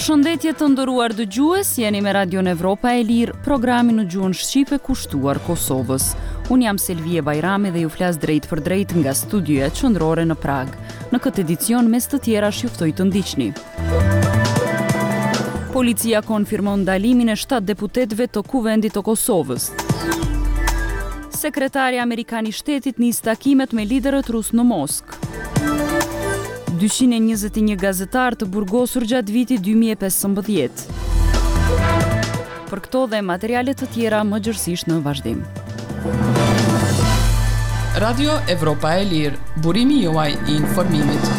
Përshëndetje të nderuar dëgjues, jeni me Radion Evropa e Lirë, programi në gjuhën shqipe kushtuar Kosovës. Unë jam Selvie Bajrami dhe ju flas drejt për drejt nga studioja qendrore në Prag. Në këtë edicion mes të tjerash ju ftoj të ndiqni. Policia konfirmon ndalimin e 7 deputetëve të Kuvendit të Kosovës. Sekretari Amerikan i Shtetit nis takimet me liderët rus në Moskë. 221 gazetar të burgosur gjatë vitit 2015. Për këto dhe materiale të tjera më gjërësisht në vazhdim. Radio Evropa e Lirë, burimi juaj I informimit.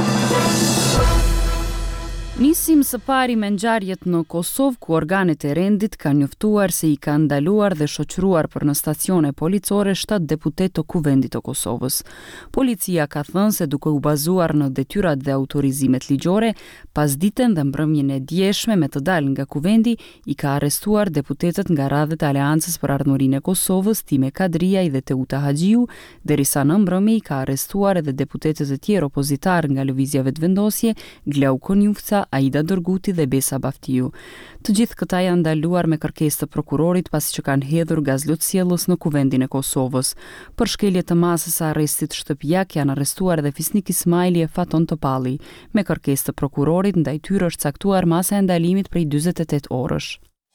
Nisim së pari me ngjarjet në Kosovë ku organet e rendit kanë njoftuar se I kanë ndaluar dhe shoqëruar për në stacione policore 7 deputet të Kuvendit të Kosovës. Policia ka thënë se duke u bazuar në detyrat dhe autorizimet ligjore, pasditen dhe mbrëmjen e djeshme me të dalë nga Kuvendi, I ka arrestuar deputetët nga radhët e Aleancës për Ardhmërinë e Kosovës, Time Kadriaj dhe Teuta Haxhiu, derisa në mbrëmje I ka arrestuar edhe deputetët e tjerë opozitar nga lëvizjeve të vendosje, Glau Konjufca, Aida Dorguti dhe Besa Baftiu. Të gjithë këta janë ndaluar me kërkesë të prokurorit pasi që kanë hedhur gazlotësjellës në Kuvendin e Kosovës. Për shkelje të masës së arrestit shtëpiak janë arrestuar edhe Fisnik Ismaili e Faton Topalli. Me kërkesë të prokurorit ndaj tyre është caktuar masa e ndalimit prej 48 orësh.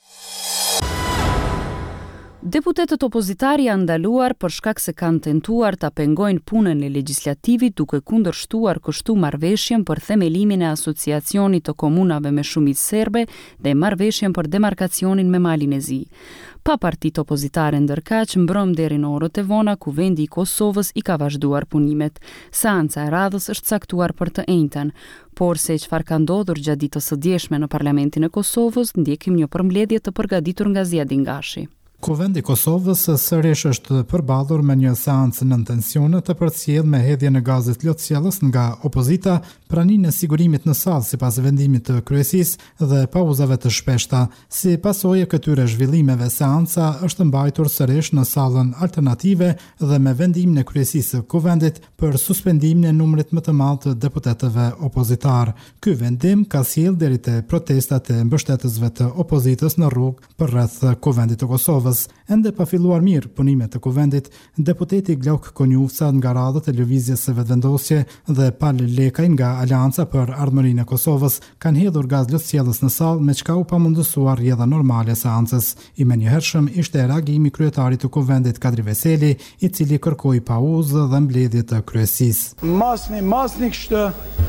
Deputetët opozitari janë ndaluar për shkak se kanë tentuar ta pengojnë punën e legjislativit duke kundërshtuar kështu marrëveshjen për themelimin e asociacionit të komunave me shumicë serbe dhe marrëveshjen për demarkacionin me Malin e Zi. Pa partitë opozitare ndërkaq, mbrëm deri në orët e vona, Kuvendi I Kosovës I ka vazhduar punimet. Seanca e radhës është caktuar për të njëjtën, por se çfarë ka ndodhur gjatë ditës së djeshme në Parlamentin e Kosovës, ndjekim një përmbledhje të përgatitur nga Zjadin Gashi. Kuvendi I Kosovës sërish është përballur me një seancë nën tensione të përcjellë me hedhjen e gazit lotësjellës nga opozita, praninë e sigurimit në sallë sipas vendimit të kryesisë dhe pauzave të shpeshta. Si pasojë këtyre zhvillimeve, seanca është mbajtur sërish në sallën alternative dhe me vendimin e kryesisë së Kuvendit për suspendimin e numrit më të madh të deputetëve opozitar. Ky vendim ka sjellë deri te protestat e mbështetësve të opozitës në rrugë përreth Kuvendit të Kosovës. Ende pa filluar mirë punimet të Kuvendit, deputeti Glauk Konjufca nga radhët e lëvizjes së vetëvendosje dhe Pal Lekaj nga Aleanca për Ardhmërinë e Kosovës kanë hedhur gaz lotësjellës në sallë, me çka u pamundësuar rrjedha normale e seancës. I menjëhershëm ishte reagimi I kryetarit të Kuvendit Kadri Veseli, I cili kërkoi pauzë dhe mbledhje të kryesisë. Masni kështu.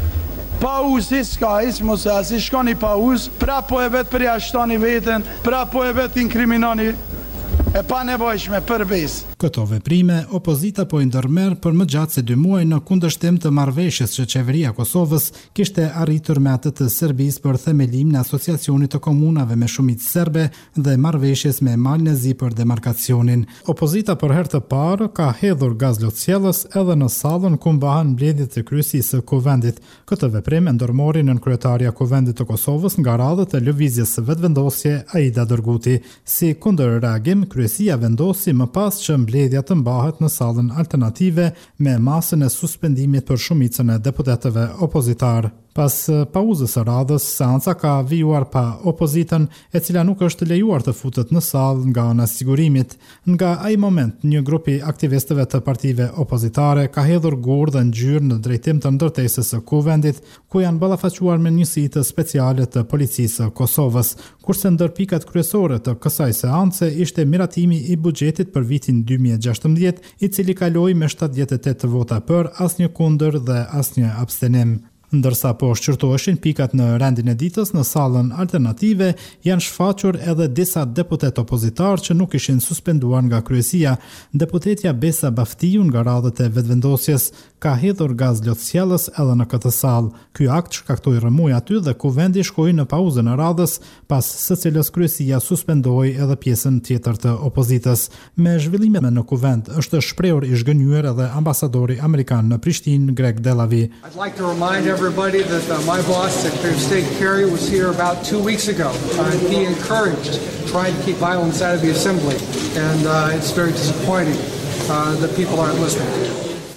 Pauzë s'ka, mos asi shkoni pauzë, pra po e vetë përjashtoni veten, pra po e vetë inkriminoni e pa nevojshme përbes. Këto veprime, opozita po I ndërmerr për më gjatë se 2 muaj në kundërshtim të marrëveshjes që qeveria e Kosovës kishte arritur me atë të Serbisë për themelimin e asociacionit të komunave me shumicë serbe dhe marrëveshjes me Malin e Zi për demarkacionin. Opozita për herë të parë ka hedhur gaz lotësjellës edhe në sallën ku mbahen mbledhjet e kryesisë së Kuvendit. Këtë veprim e ndërmori nën kryetaria e Kuvendit të Kosovës nga radhët e lëvizjes së vetëvendosje Aida Dorguti. Si kundërreagim, kryesia vendosi më pas që mbledhja të mbahet në sallën alternative me masën e suspendimit për shumicën e deputetëve opozitar. Pas pauzës së radhës, seanca ka vijuar pa opozitën, e cila nuk është lejuar të futet në sallë nga ana e sigurimit. Nga ai moment, një grup I aktivistëve të partive opozitare ka hedhur gurë dhe ngjyrë në drejtim të ndërtesës së Kuvendit, ku janë ballafaquar me njësi të speciale të policisë së Kosovës, kurse ndër pikat kryesore të kësaj seance ishte miratimi I buxhetit për vitin 2016, I cili kaloi me 78 vota për, asnjë kundër dhe asnjë abstenim. Ndërsa po shqyrtoheshin pikat në rendin e ditës, në sallën alternative janë shfaqur edhe disa deputet opozitar që nuk ishin suspenduar nga kryesia. Deputetja Besa Baftiu nga radhët e vetëvendosjes ka hedhur gaz lotësjellës edhe në këtë sallë. Ky akt shkaktoi rrëmuj aty dhe Kuvendi shkoi në pauzën e radhës, pas së cilës kryesia suspendoi edhe pjesën tjetër të opozitës. Me zhvillimet në Kuvend është shprehur I zhgënjur edhe ambasadori amerikan në Prishtinë, Greg Delavi. Everybody that my boss, Secretary of State Kerry, was here about 2 weeks ago. He encouraged trying to keep violence out of the assembly, and it's very disappointing that people aren't listening.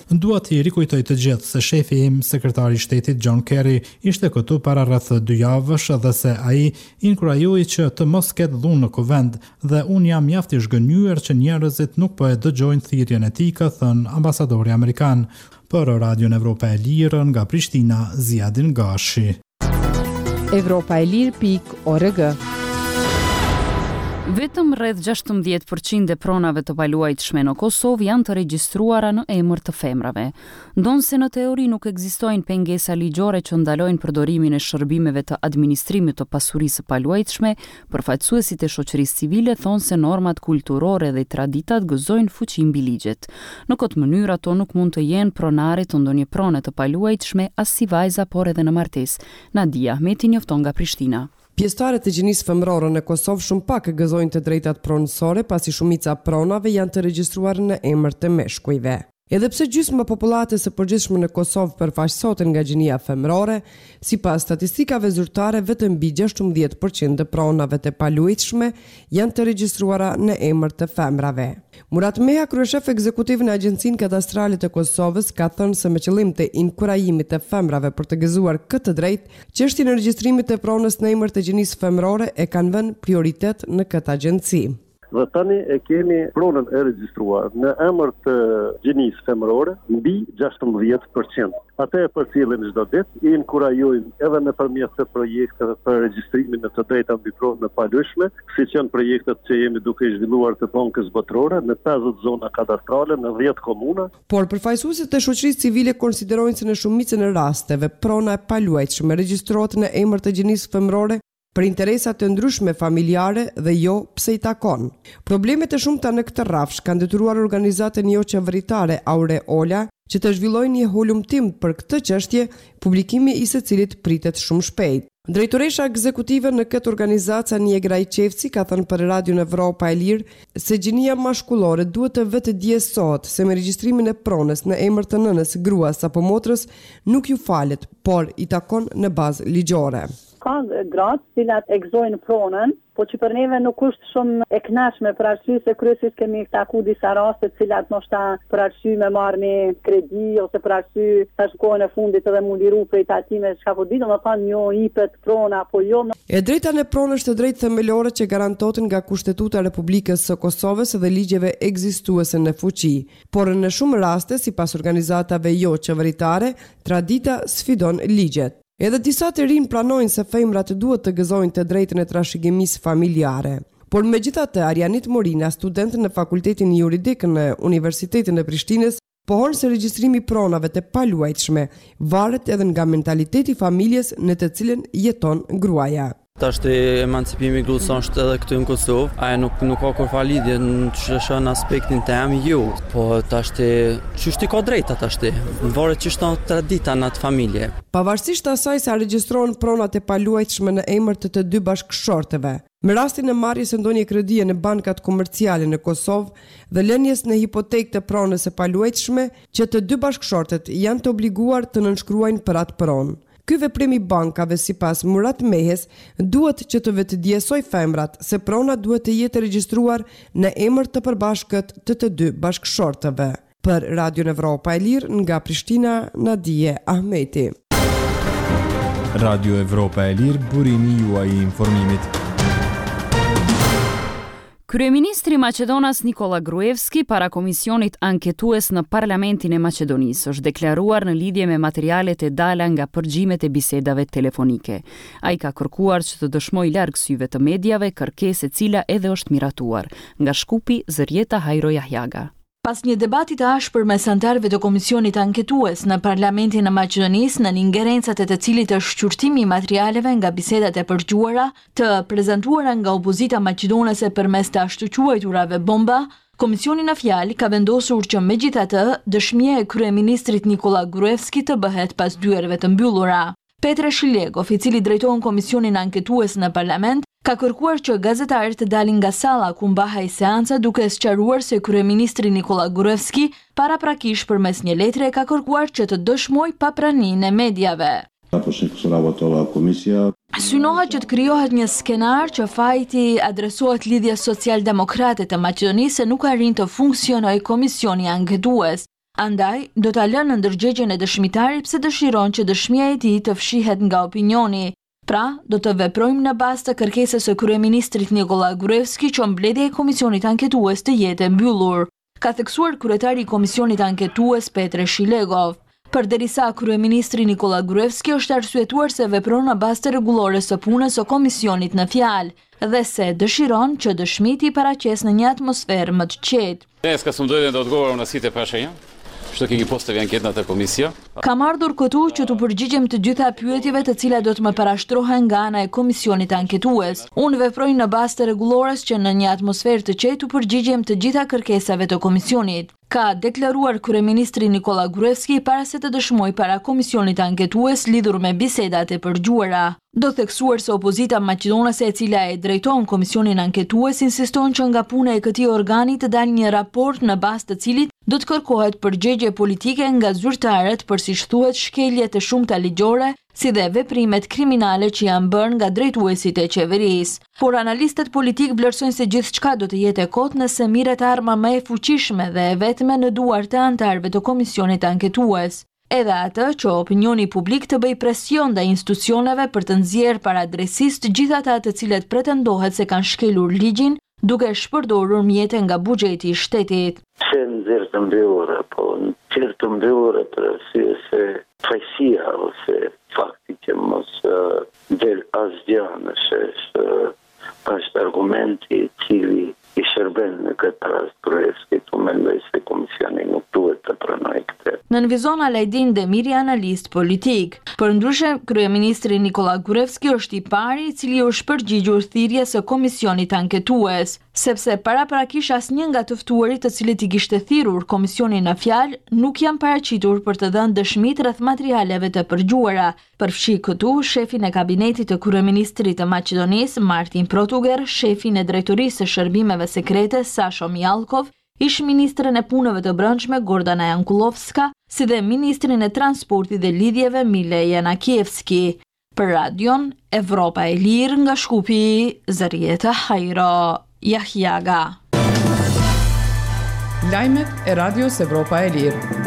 Dua t'i rikujtoj të gjithë se shefi im, sekretari i shtetit John Kerry, ishte këtu para rreth 2 javësh dhe se ai inkurajoi që të mos ketë dhunë në kuvend dhe unë jam mjaft i zhgënjur që njerëzit nuk po e dëgjojnë thirrjen e tij, ka thënë ambasadori amerikan. Për Radion Evropa e Lirë nga Prishtina, Ziadin Gashi. Evropaelir.org. Vetëm rreth 16% e pronave të paluajtshme në Kosovë janë të regjistruara në emër të femrave. Ndonse në teori nuk ekzistojnë pengesa ligjore që ndalojnë përdorimin e shërbimeve të administrimit të pasurisë së paluajtshme, përfaqësuesit e shoqërisë civile thonë se normat kulturore dhe traditat gëzojnë fuqi mbi ligjet. Në këtë mënyrë ato nuk mund të jenë pronare të ndonjë prone të paluajtshme as si vajza, por edhe në martesë. Nadia Ahmeti njofton nga Prishtina. Pjesëtarët e gjinisë femërore në Kosovë shumë pak gëzojnë të drejtat pronësore, pasi shumica pronave janë të regjistruar në emër të meshkujve. Edhe pse gjysma e popullatës së përgjithshme në Kosovë përfaqësohet nga gjinia femërore, sipas statistikave zyrtare vetëm mbi 16% e pronave të paluajtshme janë të regjistruara në emër të femrave. Murat Meha, kryeshef ekzekutiv në Agjencinë Kadastrale të Kosovës, ka thënë se me qëllim të inkurajimit të femrave për të gëzuar këtë drejt, çështjen e regjistrimit të pronës në emër të gjinisë femërore e kanë vënë prioritet në këtë agjenci. Dhe tani e kemi pronën e regjistruar në emër të gjinisë femërore mbi 16%. Ata e përcjellin çdo ditë, i inkurajojnë edhe nëpërmjet të projekteve për regjistrimin e të drejta mbi pronën e paluajtshme, siç janë projektet që jemi duke zhvilluar të Bankës Botërore në 50 zona kadastrale në 10 komuna. Por përfaqësuesit e shoqërisë civile konsiderojnë se në shumicën e rasteve prona e paluajtshme regjistrohet në emër të gjinisë femërore për interesat të ndryshme familjare dhe jo pse i takon. Problemet e shumta në këtë rrafsh kanë detyruar organizatën jo qeveritare Aureola që të zhvillojnë një hulumtim për këtë çështje, publikimi i secilit pritet shumë shpejt. Drejtoresha ekzekutive në këtë organizatë Anie Grajçevci ka thënë për Radion Evropa e Lirë se gjinia mashkullore duhet të vetë djesohet se me regjistrimin e pronës në emër të nënës, gruas apo motrës nuk ju falet, por i takon në bazë ligjore. Ka gratë cilat e gëzojnë pronën, po që për neve nuk është shumë e kënaqshme për arsye se kryesisht kemi taku disa raste cilat ndoshta për arsye me marrë me kredi ose për arsye tash kohën e fundit edhe mu liru prej tatime çka po di, domethënë jo hipet prona apo jo. E drejta në pronë është drejtë themelore që garantohet nga Kushtetuta e Republikës së Kosovës dhe ligjeve ekzistuese në fuqi, por në shumë raste, sipas organizatave jo qeveritare, tradita sfidon ligjet. Edhe disa të rinj pranojnë se femrat duhet të gëzojnë të drejtën e trashëgimisë familjare. Por megjithatë, Arianit Morina, student në Fakultetin Juridik në Universitetin e Prishtinës, pohon se regjistrimi pronave të paluajtshme varet edhe nga mentaliteti i familjes në të cilën jeton gruaja. Tashti emancipimi gruas është edhe këtu në Kosovë, ajo nuk ka kurrë lidhje në aspektin tim jo, po tashti çështi ka drejta tashti, varet ç'është tradita në atë familje. Pavarësisht asaj se regjistrohen pronat e paluajtshme në emër të dy bashkëshorteve, me rastin e marrjes së ndonjë kredie në bankat komerciale në Kosovë dhe lënies në hipotekë të pronës së paluajtshme, që të dy bashkëshortet janë të obliguar të nënshkruajnë për atë pronë. Ky veprim i bankave sipas Murat Mehes duhet që të vetëdjesoj femrat se prona duhet të jetë regjistruar në emër të përbashkët të dy bashkëshortëve. Për Radion Evropa e Lirë nga Prishtina, Nadije Ahmeti. Radio Evropa e Lirë, burimi juaj i informimit. Kryeministri Maqedonas Nikola Gruevski para komisionit anketues në Parlamentin e Maqedonisë është deklaruar në lidhje me materialet e dala nga përgjimet e bisedave telefonike. Ai ka kërkuar që të dëshmojë larg syve të mediave, kërkesë e cila edhe është miratuar. Nga Shkupi, Zërieta Hajro Jahjaga. Pas një debati të ashpër mes anëtarëve të komisionit anketues në Parlamentin e Maqedonisë, në ingerencat e të cilit është shqyrtimi i materialeve nga bisedat e përgjuara të prezantuara nga opozita maqedonase përmes të ashtu quajturave bomba, komisioni në fjalë ka vendosur që megjithatë dëshmia e kryeministrit Nikola Gruevski të bëhet pas dyerve të mbyllura. Petre Shilegov, i cili drejton komisionin anketues në parlament, ka kërkuar që gazetarët të dalin nga salla ku mbahej seanca, duke sqaruar se kryeministri Nikola Gruevski paraprakish përmes një letre ka kërkuar që të dëshmojë papraninë e mediave. Synohet që të krijohet një skenar që fajti adresohet lidhjes social-demokrate të Maqedonisë se nuk arrin të funksionojë komisioni anketues. Andaj, do ta lënë në ndërgjegjen e dëshmitarit pse dëshiron që dëshmia e tij të fshihet nga opinioni. Pra, do të veprojmë në bazë të kërkesës së kryeministrit Nikola Gruevski që mbledhja e komisionit anketues të jetë e mbyllur, ka theksuar kryetari i komisionit anketues Petre Shilegov. Përderisa kryeministri Nikola Gruevski është arsyetuar se vepron në bazë të rregullore së punës së komisionit në fjalë dhe se dëshiron që dëshmit i paraqes në një atmosferë më të qetë. Dneska sam dojden da odgovorim na sva prašanja, što kemi postavi anketната komisija. Kam ardhur këtu që të përgjigjem të gjitha pyetjeve të cilat do të më parashtrohen nga ana e komisionit anketues. Unë veproj në bazë të rregullores që në një atmosferë të qetë të përgjigjem të gjitha kërkesave të komisionit, ka deklaruar kryeministri Nikola Gruevski para se të dëshmojë para komisionit anketues lidhur me bisedat e përgjuara. Do theksuar se opozita maqedonase e cila e drejton komisionin anketues insiston që nga puna e këtij organi të dalë një raport në bazë të cilit do të kërkohet përgjigje politike nga zyrtarët për siç thuhet shkelje të shumta ligjore, si dhe veprimet kriminale që janë bërë nga drejtuesit e qeverisë. Por analistët politik vlerësojnë se gjithçka do të jetë e kotë nëse mirret arma më e fuqishme dhe e vetme në duart të anëtarëve të komisionit anketues. Edhe atë që opinioni publik të bëj presion ndaj institucioneve për të nxjerrë para drejtësisë të gjithë ata të cilët pretendohet se kanë shkelur ligjin, duke shpërdorur mjete nga buxheti i shtetit. Se nxjerrë të mbyllura, po nxjerrë të mbyllura për arsye se fajësia ose fakti që mos del asgjë nëse është argumenti i cili i shërben në këtë rast Gruevski, të mendoj se komisioni nuk duhet të pranojë këtë. Nënvizon Alajdin Demiri, analist politik. Përndryshe, kryeministri Nikola Gruevski është i pari i cili është përgjigjur thirrjes së komisionit anketues, sepse paraprakisht asnjë nga të ftuarit të cilët i kishte thirrur komisioni në fjalë nuk janë paraqitur për të dhënë dëshmi rreth materialeve të përgjuara. Përfshi këtu shefin e kabinetit të kryeministrit të Maqedonisë Martin Protuger, shefin e drejtorisë së shërbimeve sekrete Sasho Mjalkov, ish-ministrin e punëve të brendshme Gordana Jankulovska, si dhe ministrin e transportit dhe lidhjeve Mile Janakievski. Për Radion Evropa e Lirë nga Shkupi, Zarieta Hajro Jahjaga. Lajmet e Radios Evropa e Lirë.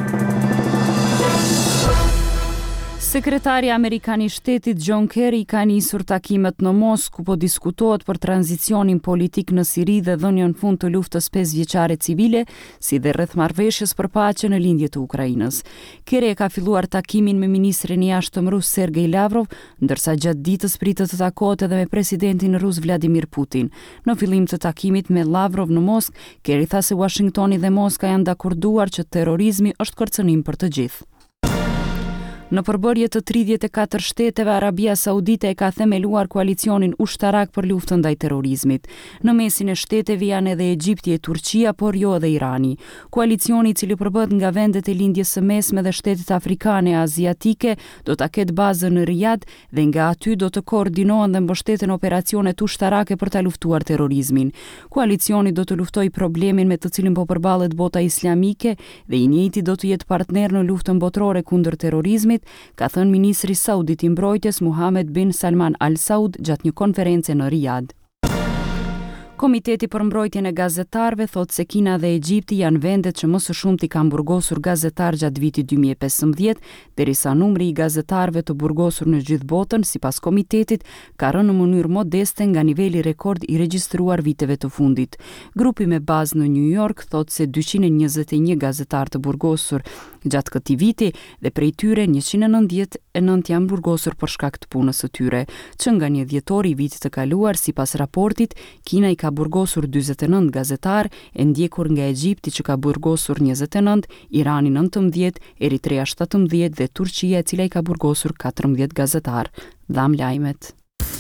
Sekretari Amerikan I Shtetit John Kerry ka nisur takimet në Moskë ku po diskutohet për tranzicionin politik në Siri dhe dhënien fund të luftës 5 vjeçare civile, si dhe rreth marrëveshjes për paqe në lindje të Ukrainës. Kerry ka filluar takimin me ministrin e jashtëm rus Sergej Lavrov, ndërsa gjatë ditës pritet të takohet edhe me presidentin rus Vladimir Putin. Në fillim të takimit me Lavrov në Moskë, Kerry tha se Washingtoni dhe Moska janë dakorduar që terrorizmi është kërcënim për të gjithë. Në përbërje të 34 shteteve, Arabia Saudite e ka themeluar koalicionin ushtarak për luftën ndaj terrorizmit. Në mesin e shteteve janë edhe Egjipti e Turqia, por jo edhe Irani. Koalicioni, I cili përbëhet nga vendet e lindjes së mesme dhe shtetet afrikane e aziatike, do ta ketë bazën në Riyadh dhe nga aty do të koordinohen dhe mbështeten operacionet ushtarake për ta luftuar terrorizmin. Koalicioni do të luftojë problemin me të cilin po përballet bota islamike dhe I njëjti do të jetë partner në luftën botërore kundër terrorizmit, ka thënë ministri saudit I mbrojtjes Mohammed bin Salman Al Saud gjatë një konference në Riyadh. Komiteti për mbrojtjen e gazetarëve thot se Kina dhe Egjipti janë vendet që më së shumti kanë burgosur gazetar gjatë vitit 2015, derisa numri I gazetarëve të burgosur në gjithë botën, sipas komitetit, ka rënë në mënyrë modeste nga niveli rekord I regjistruar viteve të fundit. Grupi me bazë në New York thot se 221 gazetar të burgosur gjatë këtij viti dhe prej tyre 199 janë burgosur për shkak të punës së tyre. Që nga 1 dhjetor I vitit të kaluar, sipas raportit, Kina I ka burgosur 49 gazetar, e ndjekur nga Egjipti që ka burgosur 29, Irani 19, Eritrea 17 dhe Turqia e cila I ka burgosur 14 gazetar. Dham lajmet.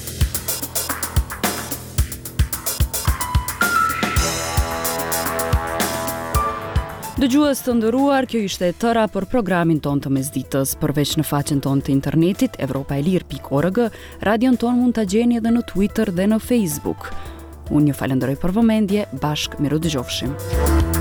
Dëgjues të nderuar, kjo ishte e tëra për programin ton të mesditës. Përveç në faqen ton të internetit evropaelir.org, radion ton mund ta gjeni edhe në Twitter dhe në Facebook. Unë ju falenderoj për vëmendje, bashkë miru dëgjofshim.